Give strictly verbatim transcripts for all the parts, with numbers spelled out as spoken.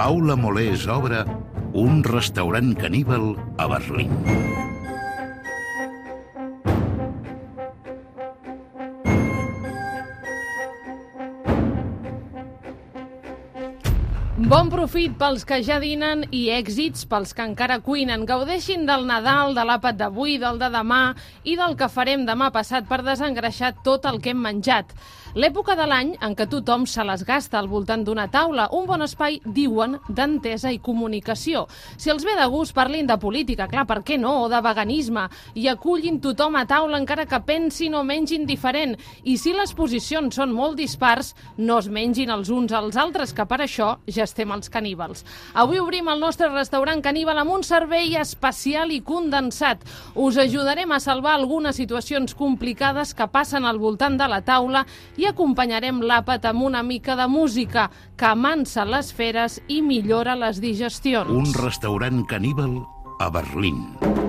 Paula Molés obre un restaurant caníbal a Berlín. Bon profit pels que ja dinen i èxits pels que encara cuinen. Gaudeixin del Nadal, de l'àpat d'avui, del de demà i del que farem demà passat per desengreixar tot el que hem menjat. L'època de l'any en què tothom se les gasta al voltant d'una taula, un bon espai, diuen, d'entesa i comunicació. Si els ve de gust, parlin de política, clar, per què no, o de veganisme, i acullin tothom a taula encara que pensin o mengin diferent. I si les posicions són molt dispars, no es mengin els uns als altres, que per això ja estem els caníbals. Avui obrim el nostre restaurant caníbal amb un servei especial i condensat. Us ajudarem a salvar algunes situacions complicades que passen al voltant de la taula i acompanyarem l'àpat amb una mica de música que amansa les feres i millora les digestions. Un restaurant caníbal a Berlín.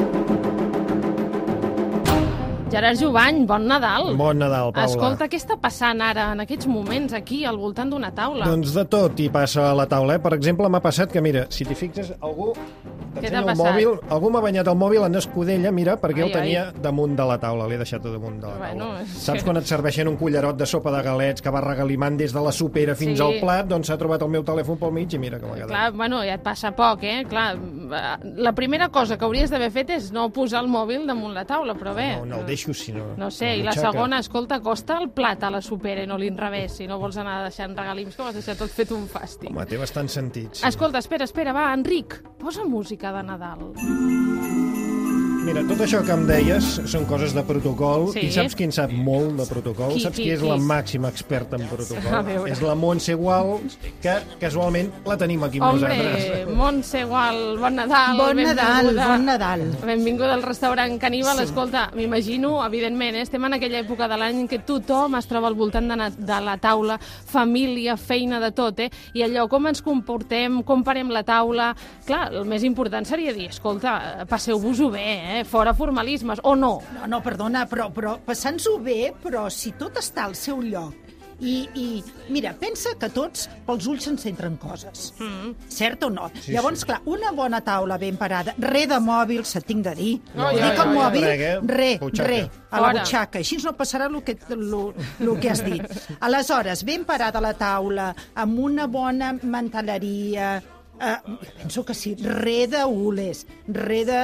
Gerard Jubany, bon Nadal. Bon Nadal, Paula. Escolta, què està passant ara, en aquests moments, aquí, al voltant d'una taula? Doncs de tot hi passa a la taula, eh? Per exemple, m'ha passat que, mira, si t'hi fixes, algú... Què t'ha el passat? Mòbil, algú m'ha banyat el mòbil en escudella, mira, perquè Ai, el tenia ai. damunt de la taula, l'he deixat damunt de la taula. Bueno, és Saps que- quan et serveixen un cullerot de sopa de galets que va regalimant des de la sopera fins Sí. al plat, doncs s'ha trobat el meu telèfon pel mig i mira com ha quedat. Clar, bueno, ja et passa poc, eh? Clar, la primera cosa que hauries d'haver fet és no posar el mòbil damunt la taula, però bé... No, no el deixo, sinó... No sé, a i la butxaca. segona, escolta, costa el plat a la supera i no l'inrevés, si no vols anar deixant regalims que ho has deixat tot fet un fàstic. Home, té bastants sentits. Escolta, espera, espera, va, Enric, posa música de Nadal. Mira, tot això que em deies són coses de protocol. Sí. I saps qui en sap molt de protocol? Qui, saps qui, qui és qui? la màxima experta en protocol? A veure. És la Montse Gual, que casualment la tenim aquí amb Hombre, nosaltres. Montse Gual, bon Nadal, Bon Nadal, benvinguda. bon Nadal. Benvinguda al restaurant caníbal. Sí. Escolta, m'imagino, evidentment, eh, estem en aquella època de l'any en què tothom es troba al voltant de, na- de la taula, família, feina, de tot, eh? I allò, com ens comportem, com parem la taula... Clar, el més important seria dir, escolta, passeu-vos-ho bé, eh? Fora formalismes, o no? No, no, perdona, però, però passant-s'ho bé, però si tot està al seu lloc. I, i mira, pensa que tots pels ulls se'n centren coses. Mm. Cert o no? Sí, Llavors, sí. clar, una bona taula ben parada, re de mòbil, se tinc de dir. No, Dic ja, el ja, mòbil, ja. Re, re, butxaca. re, a la Fora. butxaca. Així no passarà el que, lo, lo que has dit. Aleshores, ben parada la taula, amb una bona manteleria... Uh, penso que sí, re de ules, re de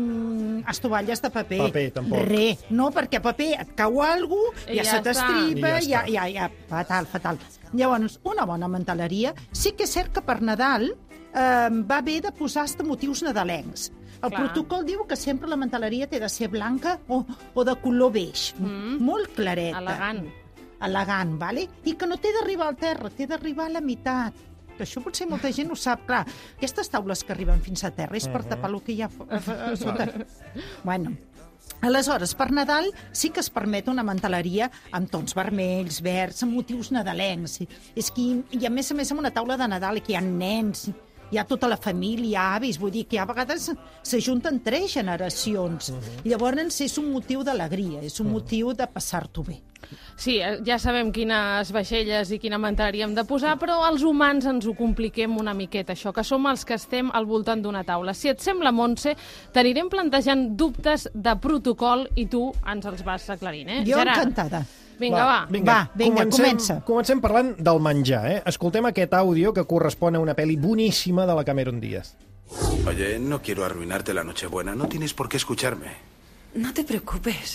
um, estovalles de paper. Paper, tampoc. Re, no, perquè a paper et cau alguna cosa, I ja, ja se t'estripa, està. I ja ja, ja, ja, fatal, fatal. Llavors, una bona manteleria. Sí que és cert que per Nadal eh, va bé de posar hasta motius nadalencs. El Clar. protocol diu que sempre la manteleria té de ser blanca o, o de color beix, mm. molt clareta. Elegant. Elegant, vale? I que no té d'arribar al terra, té d'arribar a la meitat. Que això potser molta gent ho sap. Clar, aquestes taules que arriben fins a terra és per tapar el que hi ha a sota. Bueno, aleshores, per Nadal sí que es permet una manteleria amb tons vermells, verds, amb motius nadalencs. És que, I a més a més amb una taula de Nadal que hi ha nens, hi ha tota la família, avis, vull dir que a vegades s'ajunten tres generacions. Uh-huh. Llavors és un motiu d'alegria, és un uh-huh. motiu de passar-t'ho bé. Sí, ja sabem quines vaixelles i quina manteleria hem de posar, però els humans ens ho compliquem una miqueta, això, que som els que estem al voltant d'una taula. Si et sembla, Montse, t'anirem plantejant dubtes de protocol i tu ens els vas aclarint, eh? Jo Gerard, encantada. vinga, va. Vinga, Va, vinga, comencem, comença. Comencem parlant del menjar, eh? Escoltem aquest àudio que correspon a una pel·li boníssima de la Cameron Díaz. Oye, no quiero arruinarte la Nochebuena. No tienes por qué escucharme. No te preocupes.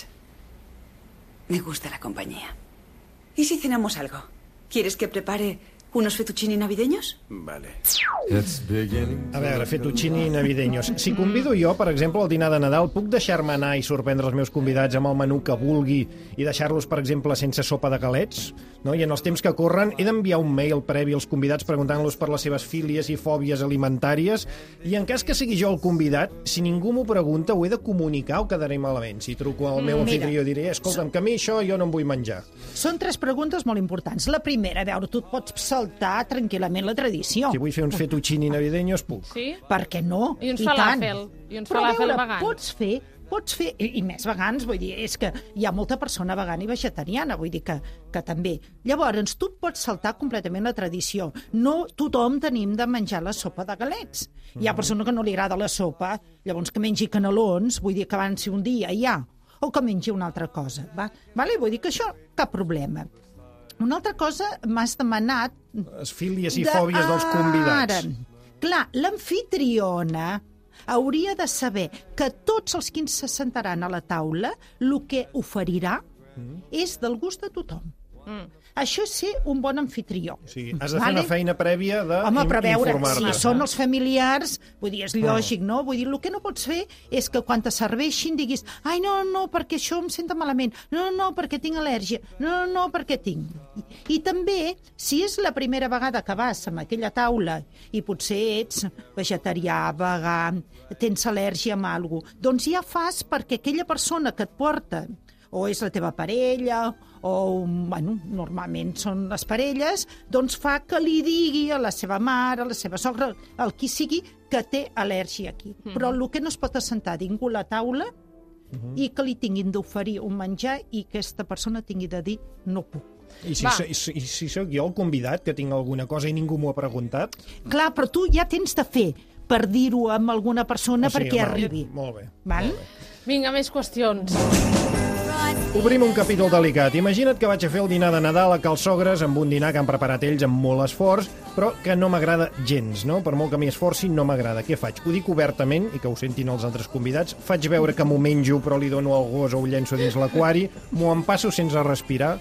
Me gusta la compañía. ¿Y si cenamos algo? ¿Quieres que prepare unos fettuccini navideños? Vale. A veure, fettuccini navideños. Si convido jo, per exemple, al dinar de Nadal, puc deixar-me anar i sorprendre els meus convidats amb el menú que vulgui i deixar-los, per exemple, sense sopa de galets? No? I en els temps que corren he d'enviar un mail previ als convidats preguntant-los per les seves fílies i fòbies alimentàries i en cas que sigui jo el convidat, si ningú m'ho pregunta, ho he de comunicar o quedaré malament. Si truco al meu Mira, anfitrió diré, escolta'm, que a mi això jo no em vull menjar. Són tres preguntes molt importants. La primera, a veure, tu et pots saltar tranquil·lament la tradició. Si vull fer uns fettuccini navideños, puc. Sí? Per què no? I uns tant. falàfel. I uns Però a falàfel veure, vegans. pots fer pots fer, i, i més vegans, vull dir, és que hi ha molta persona vegana i vegetariana, vull dir que, que també. Llavors, tu pots saltar completament la tradició. No tothom tenim de menjar la sopa de galets. Hi ha persona que no li agrada la sopa, llavors que mengi canelons, vull dir que avanci un dia ja, o que mengi una altra cosa. Va? Vale? Vull dir que això, cap problema. Una altra cosa, m'has demanat... Les fílies i fòbies dels convidats. Ara, clar, l'amfitriona hauria de saber que tots els que se sentaran a la taula, el que oferirà mm. és del gust de tothom. Mm. Això és ser un bon anfitrió. O sigui, has de fer vale? una feina prèvia d'informar-te. Home, veure, si són els familiars, vull dir, és lògic, no? Vull dir, el que no pots fer és que quan te serveixin diguis ai, no, no, perquè això em senta malament, no, no, perquè tinc al·lèrgia, no, no, perquè tinc. I, i també, si és la primera vegada que vas a aquella taula i potser ets vegetarià, vegà, tens al·lèrgia amb alguna cosa, doncs ja fas perquè aquella persona que et porta o és la teva parella, o, bueno, normalment són les parelles, doncs fa que li digui a la seva mare, a la seva sogra, al qui sigui, que té al·lèrgia aquí. Mm-hmm. Però el que no es pot assentar ningú a la taula mm-hmm. i que li tinguin d'oferir un menjar i que aquesta persona tingui de dir no puc. I si, so, i, si, I si sóc jo el convidat, que tinc alguna cosa i ningú m'ho ha preguntat? Clar, però tu ja tens de fer per dir-ho amb alguna persona o sigui, perquè val, arribi. Molt bé. Val? Molt bé. Vinga, més qüestions. Obrim un capítol delicat. Imagina't que vaig a fer el dinar de Nadal a Cal Sogres amb un dinar que han preparat ells amb molt esforç, però que no m'agrada gens, no? Per molt que m'hi esforci, no m'agrada. Què faig? Ho dic obertament i que ho sentin els altres convidats. Faig veure que m'ho menjo però li dono al gos o ho llenço dins l'aquari. M'ho empasso sense respirar.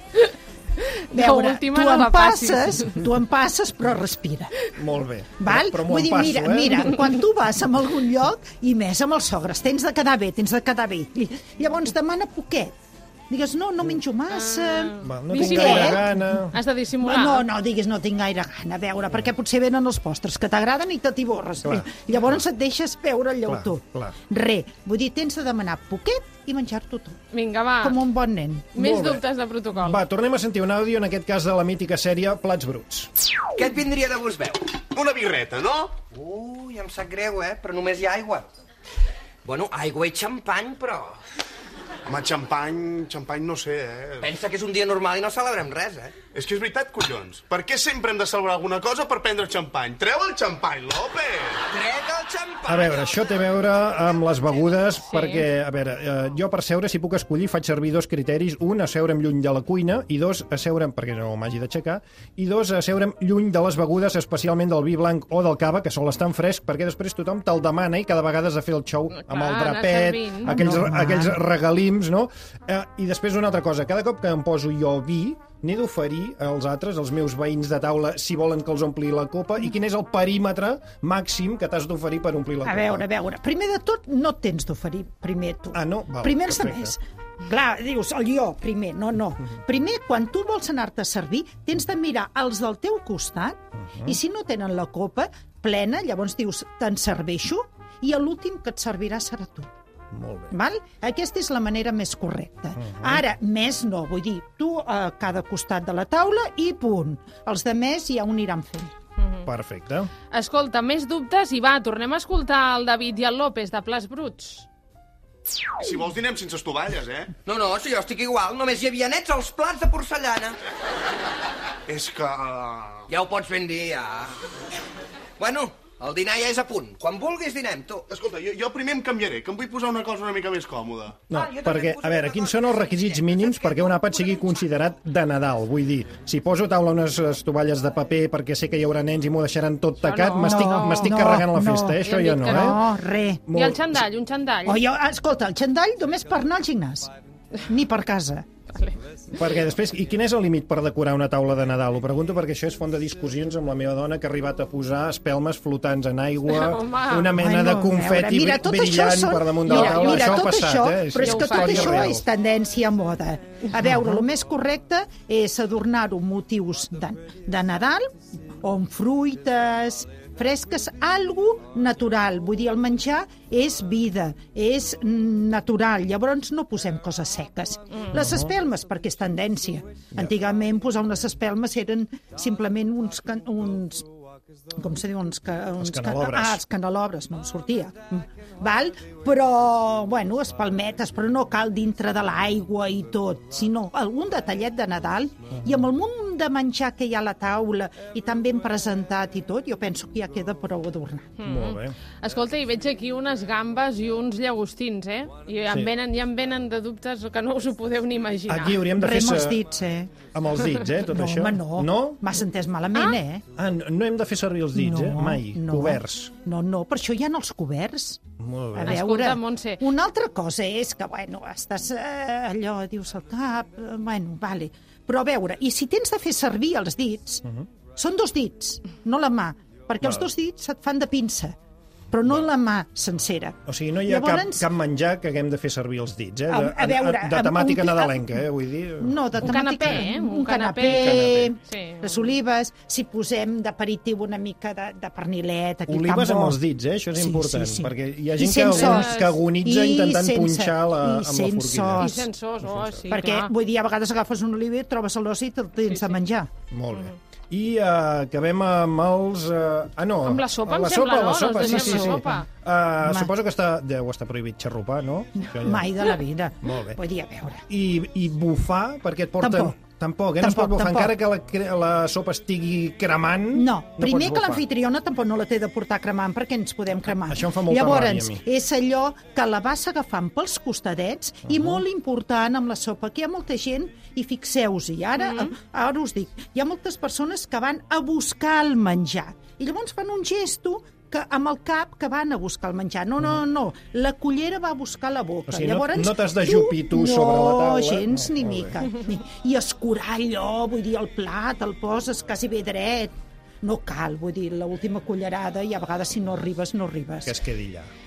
Veure, tu em passes, tu em passes, però respira. Molt bé. Val? Però, però m'ho Vull dir, empasso, mira, eh? mira, quan tu vas a algun lloc, i més amb els sogres, tens de quedar bé, tens de quedar bé. Llavors demana poquet. Digues, no, no menjo massa... Va, no tinc gaire gana... Has de dissimular. No, no, digues, no tinc gaire gana, a veure, perquè potser venen els postres que t'agraden i te tiborres. Llavors et deixes veure el llautó. Re, vull dir, tens de demanar poquet i menjar-t'ho tot. Vinga, va. Com un bon nen. Més dubtes de protocol. Va, tornem a sentir un àudio, en aquest cas de la mítica sèrie Plats Bruts. Què et vindria de gust, veu? Una birreta, no? Ui, em sap greu, eh? Però només hi ha aigua. Bueno, aigua i xampany, però... Home, xampany, xampany no sé, eh? Pensa que és un dia normal i no celebrem res, eh? És que és veritat, collons. Per què sempre hem de celebrar alguna cosa per prendre xampany? Treu el xampany, López! Trec el xampany! A veure, això té a veure amb les begudes, sí. perquè, a veure, eh, jo per seure, si puc escollir, faig servir dos criteris. Un, asseure'm lluny de la cuina, i dos, asseure'm, perquè no m'hagi d'aixecar, i dos, asseure'm lluny de les begudes, especialment del vi blanc o del cava, que sol estar en fresc, perquè després tothom te'l demana i cada vegada has de fer el xou amb el drapet, aquells, aquells regalims, no? Eh, I després una altra cosa, cada cop que em poso jo vi, n'he d'oferir als altres, als meus veïns de taula, si volen que els ompli la copa, i quin és el perímetre màxim que t'has d'oferir per omplir la copa. A veure, a veure, primer de tot no tens d'oferir primer tu. Ah, no? Val, primer els perfecte. altres. Clar, dius, el jo, primer, no, no. Uh-huh. Primer, quan tu vols anar-te a servir, tens de mirar els del teu costat, uh-huh. i si no tenen la copa plena, llavors dius, te'n serveixo, i l'últim que et servirà serà tu. Molt bé. Val? Aquesta és la manera més correcta. Uh-huh. Ara, més no, vull dir, tu a cada costat de la taula i punt. Els de més ja ho aniran fent. Uh-huh. Perfecte. Escolta, més dubtes i va, tornem a escoltar el David i el López de Plats Bruts. Si vols dinem sense estovalles, eh? No, no, si jo estic igual, només hi havia nets als plats de porcellana. És que... Ja ho pots ben dir, ja. Bueno... El dinar ja és a punt. Quan vulguis dinem, tu. Escolta, jo, jo primer em canviaré, que em vull posar una cosa una mica més còmoda. No, ah, perquè, a veure, quins són els requisits mínims perquè un àpat sigui considerat de Nadal? Vull dir, si poso a taula unes tovalles de paper perquè sé que hi haurà nens i m'ho deixaran tot tacat, m'estic no, no, carregant la festa, no, eh? Això ja no, eh? No, res. I el xandall, un xandall? Oh, jo, escolta, el xandall només per anar al gimnàs, ni per casa. Vale. Perquè després, i quin és el límit per decorar una taula de Nadal? Ho pregunto perquè això és font de discussions amb la meva dona, que ha arribat a posar espelmes flotants en aigua, Home. una mena Ai, no, de confeti mira, brillant són... per damunt de la mira, taula. mira, Això ha tot passat, això, eh? Però és ja que tot això real. és tendència a moda. A veure, el més correcte és adornar-ho amb motius de, de Nadal, o amb fruites fresques, algo natural. Vull dir, el menjar és vida, és natural. Llavors no posem coses seques. Mm. Les espelmes, perquè és tendència. Antigament posar unes espelmes eren simplement uns, uns com se diu, uns, ca, uns canelobres. Ah, els canelobres, no em sortia. Val? Però, bueno, espalmetes, però no cal dintre de l'aigua i tot, sinó algun detallet de Nadal, i amb el munt de menjar que hi ha a la taula i tan ben presentat i tot, jo penso que ja queda prou adornat. Mm. Molt bé. Escolta, hi veig aquí unes gambes i uns llagostins, eh? I ja, Sí. em venen, ja em venen de dubtes que no us ho podeu ni imaginar. Aquí hauríem de fer... Rem els sa- dits, eh? Amb els dits, eh, tot no, això? home, no. No? M'has entès malament, Ah. eh? Ah, no no hem de fer servir els dits, no, eh? Mai. no. Coberts. No, no, per això hi ha els coberts. Molt A bé. veure, Escolta, Montse. una altra cosa és que, bueno, estàs eh, allò, dius al cap, eh, bueno, vale. Però a veure, i si tens de fer servir els dits, uh -huh. són dos dits, no la mà, perquè Val. els dos dits et fan de pinça, però no la mà sencera. O sigui, no hi ha Llavors- cap, cap menjar que haguem de fer servir els dits, eh? De, A- a veure, de, de amb temàtica un- nadalenca, eh? Vull dir... No, de Un temàtica... canapé, eh? Un, Un canapé, canapé. Sí. les olives, si posem d'aperitiu una mica de, de pernilet... Aquí Olives tan bo. amb els dits, eh? Això és Sí, important, sí, sí. perquè hi ha I gent que, sense agon- os. que agonitza I intentant sense- punxar la, i amb la sense forquilla. I os. sensors, oh, sí, Perquè, clar. vull dir, a vegades agafes un oliver, trobes l'os i te'l tens Sí, sí. de menjar. Molt bé. I uh, acabem amb els... Uh, ah, no. Amb la sopa, amb em la sembla, sopa, no? la sopa, Nos sí, deixem sí, la sí. sopa. Uh, Ma- suposo que està, deu estar prohibit xarrupar, no? Això ja- Mai de la vida. Molt bé. Vull dir, a veure... I, I bufar, perquè et porten... Tampoc. Tampoc, eh? No es pot Tampoc, bufar, tampoc. encara que la, cre- la sopa estigui cremant... No, primer pots que bufar. l'anfitriona tampoc no la té de portar cremant perquè ens podem cremar. Això em fa molta Llavors, ràbia, a mi. és allò que la vas agafant pels costadets uh -huh. i molt important amb la sopa, que hi ha molta gent, i fixeu-hi, ara, uh -huh. ara us dic, hi ha moltes persones que van a buscar el menjar i llavors fan un gesto que amb el cap que van a buscar el menjar. No, no, no, la cullera va a buscar la boca. O sigui, no- Llavors, no t'has d'ajupir tu sobre la taula. No, gens No, ni molt mica. Ni- I escurar allò, vull dir, el plat, el poses quasi bé dret. No cal, vull dir, l'última cullerada i a vegades si no arribes, no arribes. Que es quedi allà.